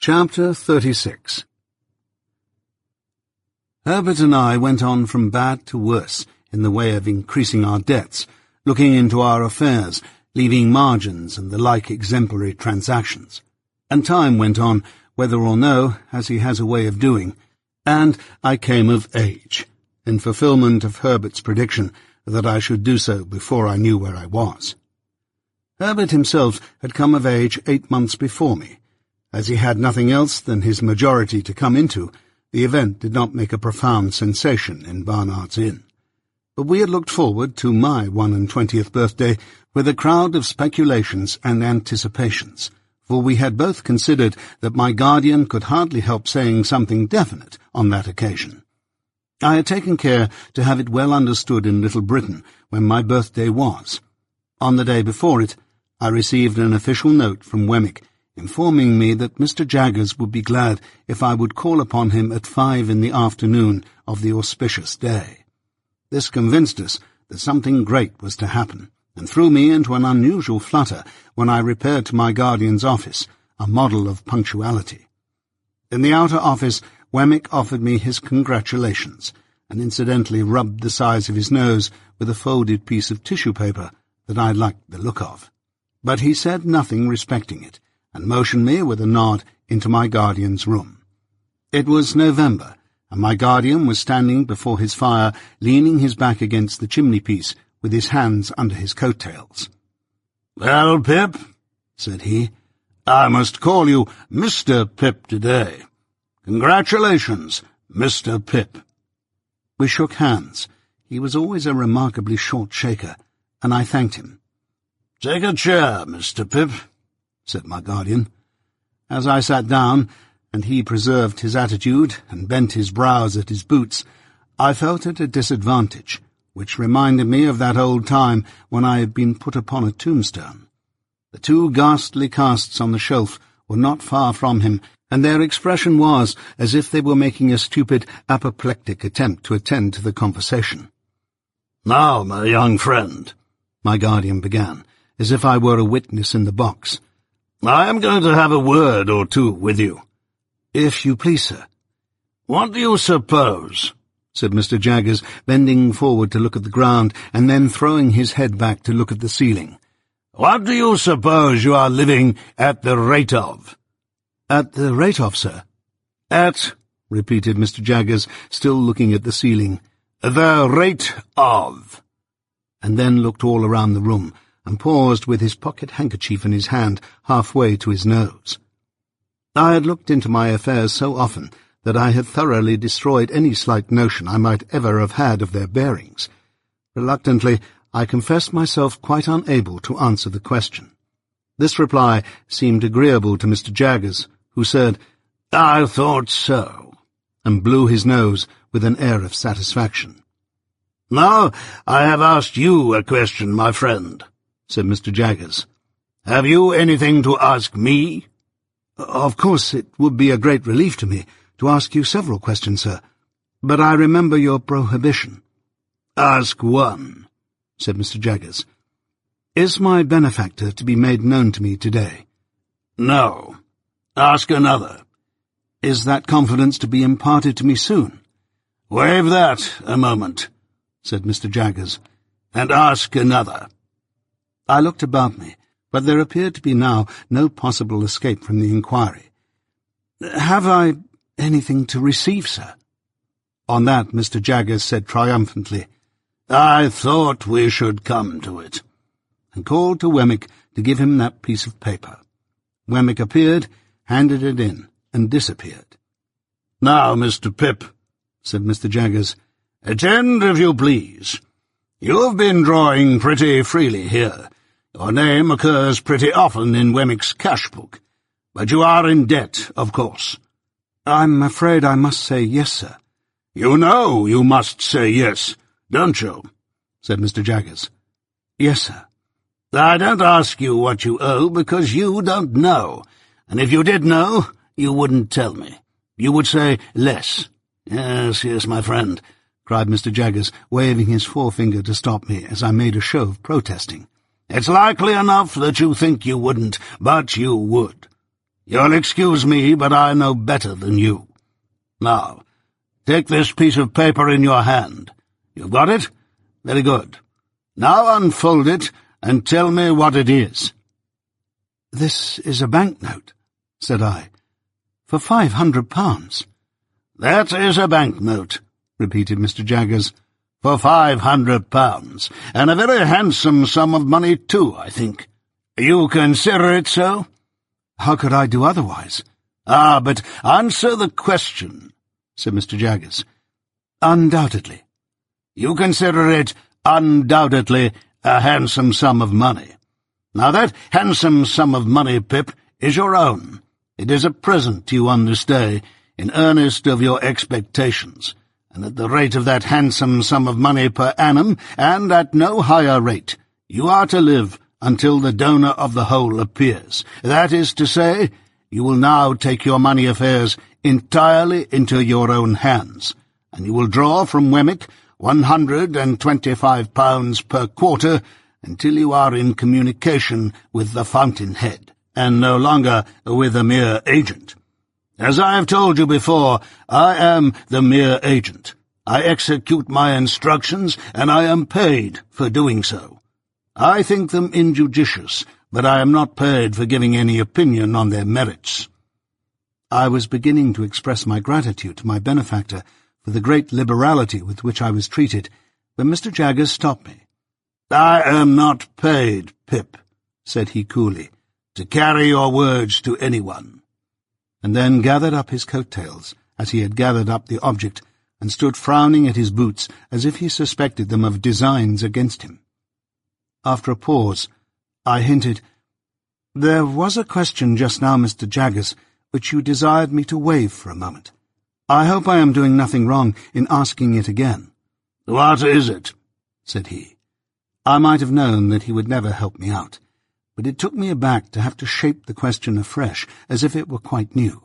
Chapter 36. Herbert and I went on from bad to worse in the way of increasing our debts, looking into our affairs, leaving margins and the like exemplary transactions. And time went on, whether or no, as he has a way of doing, and I came of age, in fulfilment of Herbert's prediction that I should do so before I knew where I was. Herbert himself had come of age 8 months before me. As he had nothing else than his majority to come into, the event did not make a profound sensation in Barnard's Inn. But we had looked forward to my 21st birthday with a crowd of speculations and anticipations, for we had both considered that my guardian could hardly help saying something definite on that occasion. I had taken care to have it well understood in Little Britain when my birthday was. On the day before it, I received an official note from Wemmick, informing me that Mr. Jaggers would be glad if I would call upon him at 5 in the afternoon of the auspicious day. This convinced us that something great was to happen, and threw me into an unusual flutter when I repaired to my guardian's office, a model of punctuality. In the outer office, Wemmick offered me his congratulations, and incidentally rubbed the sides of his nose with a folded piece of tissue paper that I liked the look of. But he said nothing respecting it, and motioned me with a nod into my guardian's room. It was November, and my guardian was standing before his fire, leaning his back against the chimney-piece, with his hands under his coat-tails. "Well, Pip," said he, "I must call you Mr. Pip today. Congratulations, Mr. Pip." We shook hands. He was always a remarkably short shaker, and I thanked him. "Take a chair, Mr. Pip," said my guardian. As I sat down, and he preserved his attitude and bent his brows at his boots, I felt at a disadvantage, which reminded me of that old time when I had been put upon a tombstone. The 2 ghastly casts on the shelf were not far from him, and their expression was as if they were making a stupid, apoplectic attempt to attend to the conversation. "Now, my young friend," my guardian began, as if I were a witness in the box, "I am going to have a word or two with you." "If you please, sir." "What do you suppose?" said Mr. Jaggers, bending forward to look at the ground, and then throwing his head back to look at the ceiling. "What do you suppose you are living at the rate of?" "At the rate of, sir?" "At," repeated Mr. Jaggers, still looking at the ceiling, "the rate of," and then looked all around the room, and paused with his pocket-handkerchief in his hand halfway to his nose. I had looked into my affairs so often that I had thoroughly destroyed any slight notion I might ever have had of their bearings. Reluctantly, I confessed myself quite unable to answer the question. This reply seemed agreeable to Mr. Jaggers, who said, "I thought so," and blew his nose with an air of satisfaction. "Now I have asked you a question, my friend," said Mr. Jaggers. "Have you anything to ask me?" "Of course, it would be a great relief to me to ask you several questions, sir, but I remember your prohibition." "Ask one," said Mr. Jaggers. "Is my benefactor to be made known to me today?" "No. Ask another." "Is that confidence to be imparted to me soon?" "Waive that a moment," said Mr. Jaggers, "and ask another." I looked about me, but there appeared to be now no possible escape from the inquiry. "Have I anything to receive, sir?" On that Mr. Jaggers said triumphantly, "I thought we should come to it," and called to Wemmick to give him that piece of paper. Wemmick appeared, handed it in, and disappeared. "Now, Mr. Pip," said Mr. Jaggers, "attend if you please. You have been drawing pretty freely here. Your name occurs pretty often in Wemmick's cash-book. But you are in debt, of course." "I'm afraid I must say yes, sir." "You know you must say yes, don't you?" said Mr. Jaggers. "Yes, sir." "I don't ask you what you owe, because you don't know, and if you did know, you wouldn't tell me. You would say less." "Yes, yes, my friend," cried Mr. Jaggers, waving his forefinger to stop me as I made a show of protesting. "It's likely enough that you think you wouldn't, but you would. You'll excuse me, but I know better than you. Now, take this piece of paper in your hand. You've got it? Very good. Now unfold it and tell me what it is." "This is a banknote," said I, "for £500. "That is a banknote," repeated Mr. Jaggers, "for £500, and a very handsome sum of money too, I think. You consider it so?" "How could I do otherwise?" "Ah, but answer the question," said Mr. Jaggers. "Undoubtedly." "You consider it undoubtedly a handsome sum of money. Now that handsome sum of money, Pip, is your own. It is a present you understay, in earnest of your expectations, and at the rate of that handsome sum of money per annum, and at no higher rate, you are to live until the donor of the whole appears. That is to say, you will now take your money affairs entirely into your own hands, and you will draw from Wemmick £125 per quarter until you are in communication with the fountainhead, and no longer with a mere agent. As I have told you before, I am the mere agent. I execute my instructions, and I am paid for doing so. I think them injudicious, but I am not paid for giving any opinion on their merits." I was beginning to express my gratitude to my benefactor for the great liberality with which I was treated, when Mr. Jaggers stopped me. "I am not paid, Pip," said he coolly, "to carry your words to anyone," and then gathered up his coat-tails, as he had gathered up the object, and stood frowning at his boots as if he suspected them of designs against him. After a pause, I hinted, "There was a question just now, Mr. Jaggers, which you desired me to waive for a moment. I hope I am doing nothing wrong in asking it again." "What is it?" said he. I might have known that he would never help me out, but it took me aback to have to shape the question afresh, as if it were quite new.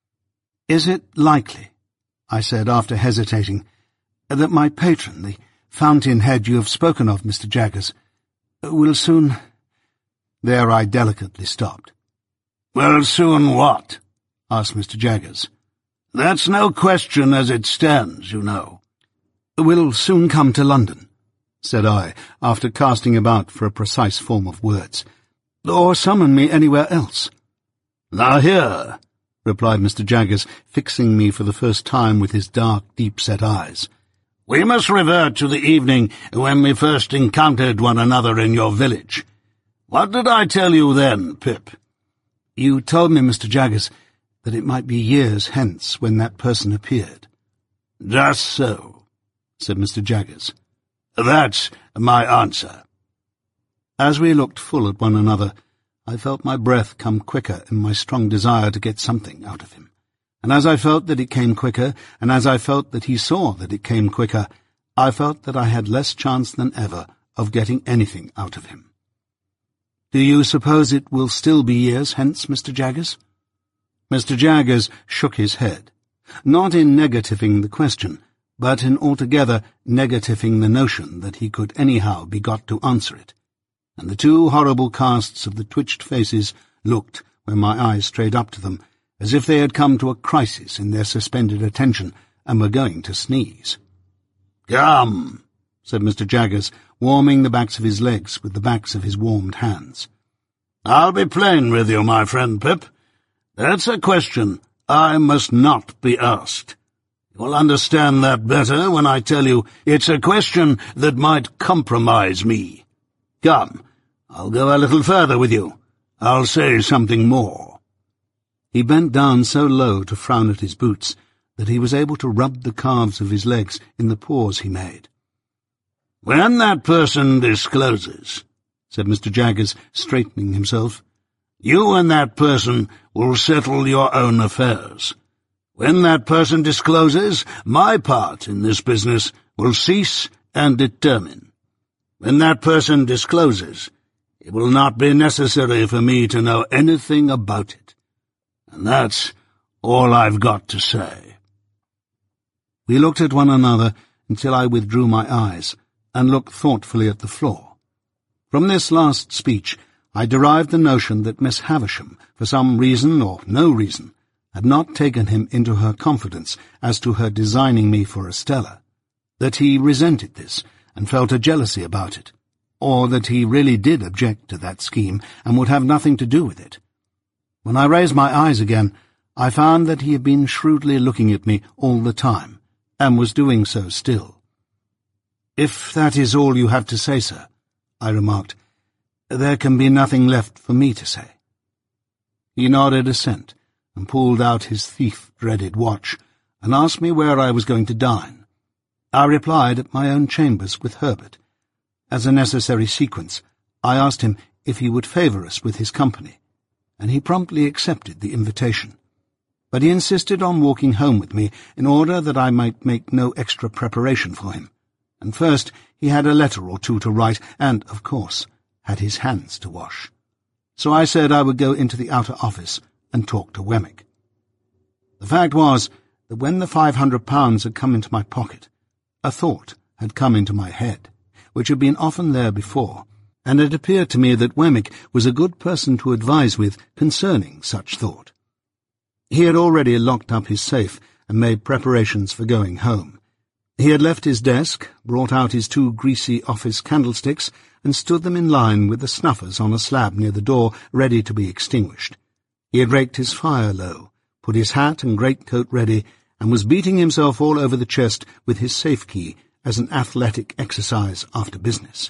"Is it likely," I said after hesitating, "that my patron, the fountainhead you have spoken of, Mr. Jaggers, will soon—" There I delicately stopped. "Well, soon what?" asked Mr. Jaggers. "That's no question as it stands, you know." "Will soon come to London," said I, after casting about for a precise form of words, "or summon me anywhere else." "Now here," replied Mr. Jaggers, fixing me for the first time with his dark, deep-set eyes, "we must revert to the evening when we first encountered one another in your village. What did I tell you then, Pip?" "You told me, Mr. Jaggers, that it might be years hence when that person appeared." "Just so," said Mr. Jaggers. "That's my answer." As we looked full at one another, I felt my breath come quicker in my strong desire to get something out of him. And as I felt that it came quicker, and as I felt that he saw that it came quicker, I felt that I had less chance than ever of getting anything out of him. "Do you suppose it will still be years hence, Mr. Jaggers?" Mr. Jaggers shook his head, not in negativing the question, but in altogether negativing the notion that he could anyhow be got to answer it, and the two horrible casts of the twitched faces looked, when my eyes strayed up to them, as if they had come to a crisis in their suspended attention and were going to sneeze. "Come," said Mr. Jaggers, warming the backs of his legs with the backs of his warmed hands. "I'll be plain with you, my friend Pip. That's a question I must not be asked. You'll understand that better when I tell you it's a question that might compromise me. Come, I'll go a little further with you. I'll say something more." He bent down so low to frown at his boots that he was able to rub the calves of his legs in the pause he made. "When that person discloses," said Mr. Jaggers, straightening himself, "you and that person will settle your own affairs. When that person discloses, my part in this business will cease and determine. When that person discloses, it will not be necessary for me to know anything about it. And that's all I've got to say." We looked at one another until I withdrew my eyes and looked thoughtfully at the floor. From this last speech, I derived the notion that Miss Havisham, for some reason or no reason, had not taken him into her confidence as to her designing me for Estella, that he resented this and felt a jealousy about it, or that he really did object to that scheme and would have nothing to do with it. When I raised my eyes again, I found that he had been shrewdly looking at me all the time, and was doing so still. "If that is all you have to say, sir," I remarked, "there can be nothing left for me to say." He nodded assent, and pulled out his thief-dreaded watch, and asked me where I was going to dine. I replied at my own chambers with Herbert. As a necessary sequence, I asked him if he would favour us with his company, and he promptly accepted the invitation. But he insisted on walking home with me in order that I might make no extra preparation for him, and first he had a letter or two to write and, of course, had his hands to wash. So I said I would go into the outer office and talk to Wemmick. The fact was that when the £500 had come into my pocket, a thought had come into my head, which had been often there before, and it appeared to me that Wemmick was a good person to advise with concerning such thought. He had already locked up his safe and made preparations for going home. He had left his desk, brought out his 2 greasy office candlesticks, and stood them in line with the snuffers on a slab near the door, ready to be extinguished. He had raked his fire low, put his hat and greatcoat ready, and was beating himself all over the chest with his safe-key as an athletic exercise after business.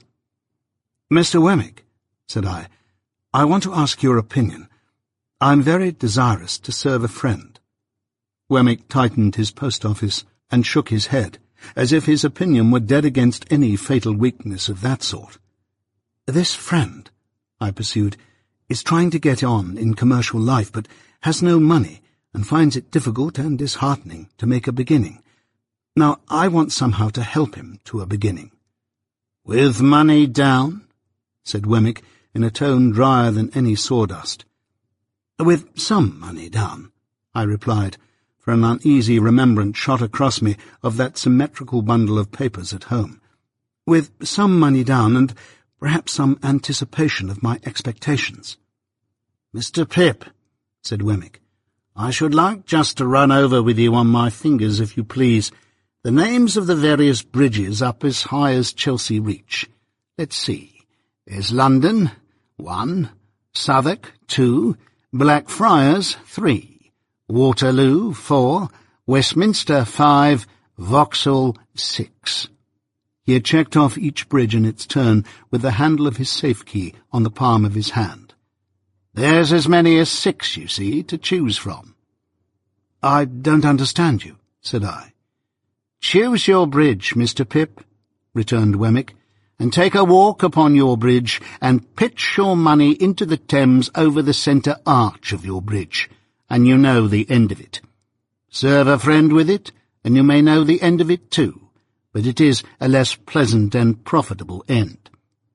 "Mr. Wemmick," said I want to ask your opinion. I am very desirous to serve a friend." Wemmick tightened his post-office and shook his head, as if his opinion were dead against any fatal weakness of that sort. "This friend," I pursued, "is trying to get on in commercial life, but has no money, and finds it difficult and disheartening to make a beginning. Now, I want somehow to help him to a beginning." "With money down?" said Wemmick, in a tone drier than any sawdust. "With some money down," I replied, for an uneasy remembrance shot across me of that symmetrical bundle of papers at home. "With some money down, and perhaps some anticipation of my expectations." "Mr. Pip," said Wemmick, "I should like just to run over with you on my fingers, if you please, the names of the various bridges up as high as Chelsea Reach. Let's see. There's London, 1, Southwark, 2, Blackfriars, 3, Waterloo, 4, Westminster, 5, Vauxhall, 6. He had checked off each bridge in its turn with the handle of his safe-key on the palm of his hand. "There's as many as 6, you see, to choose from." "I don't understand you," said I. "Choose your bridge, Mr. Pip," returned Wemmick, "and take a walk upon your bridge, and pitch your money into the Thames over the centre arch of your bridge, and you know the end of it. Serve a friend with it, and you may know the end of it too, but it is a less pleasant and profitable end."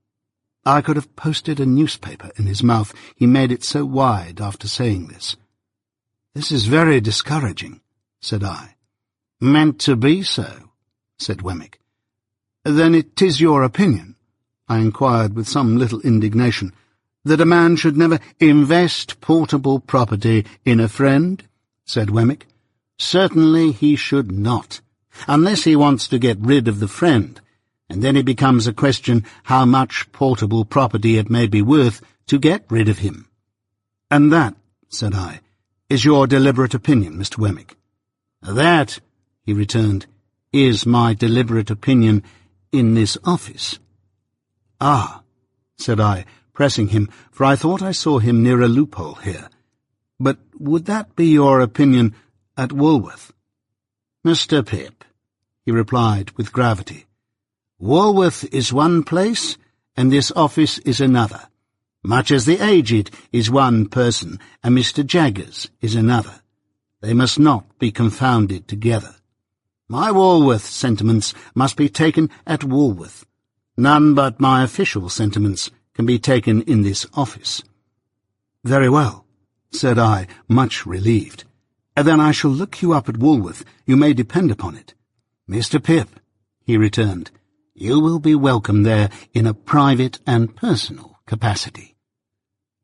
I could have posted a newspaper in his mouth, he made it so wide after saying this. "This is very discouraging," said I. "Meant to be so," said Wemmick. "Then it is your opinion," I inquired with some little indignation, "that a man should never—" "Invest portable property in a friend?" said Wemmick. "Certainly he should not, unless he wants to get rid of the friend, and then it becomes a question how much portable property it may be worth to get rid of him." "And that," said I, "is your deliberate opinion, Mr. Wemmick?" "That," he returned, "is my deliberate opinion in this office." "Ah," said I, pressing him, for I thought I saw him near a loophole here. "But would that be your opinion at Woolworth?" "Mr. Pip," he replied with gravity, "Woolworth is one place, and this office is another, much as the Aged is one person and Mr. Jaggers is another. They must not be confounded together. My Woolworth sentiments must be taken at Woolworth. None but my official sentiments can be taken in this office." "Very well," said I, much relieved. "Then I shall look you up at Woolworth, you may depend upon it." "Mr. Pip," he returned, "you will be welcome there in a private and personal capacity."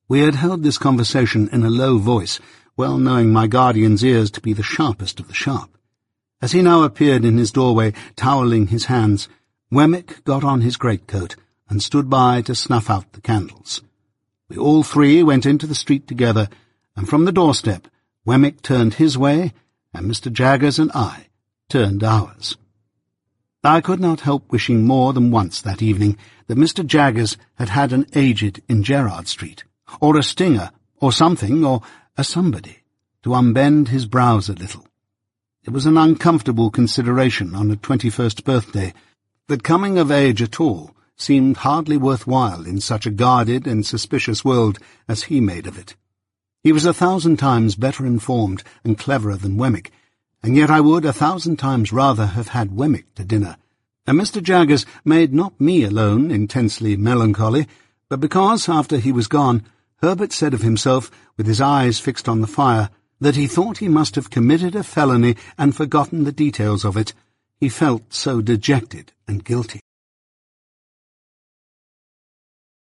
We had held this conversation in a low voice, well knowing my guardian's ears to be the sharpest of the sharp. As he now appeared in his doorway, toweling his hands, Wemmick got on his greatcoat and stood by to snuff out the candles. We all three went into the street together, and from the doorstep Wemmick turned his way, and Mr. Jaggers and I turned ours. I could not help wishing more than once that evening that Mr. Jaggers had had an aged in Gerrard Street, or a stinger, or something, or a somebody, to unbend his brows a little. It was an uncomfortable consideration on a 21st birthday that coming of age at all seemed hardly worthwhile in such a guarded and suspicious world as he made of it. He was 1,000 times better informed and cleverer than Wemmick, and yet I would 1,000 times rather have had Wemmick to dinner. And Mr. Jaggers made not me alone intensely melancholy, but because, after he was gone, Herbert said of himself, with his eyes fixed on the fire, that he thought he must have committed a felony and forgotten the details of it. He felt so dejected and guilty.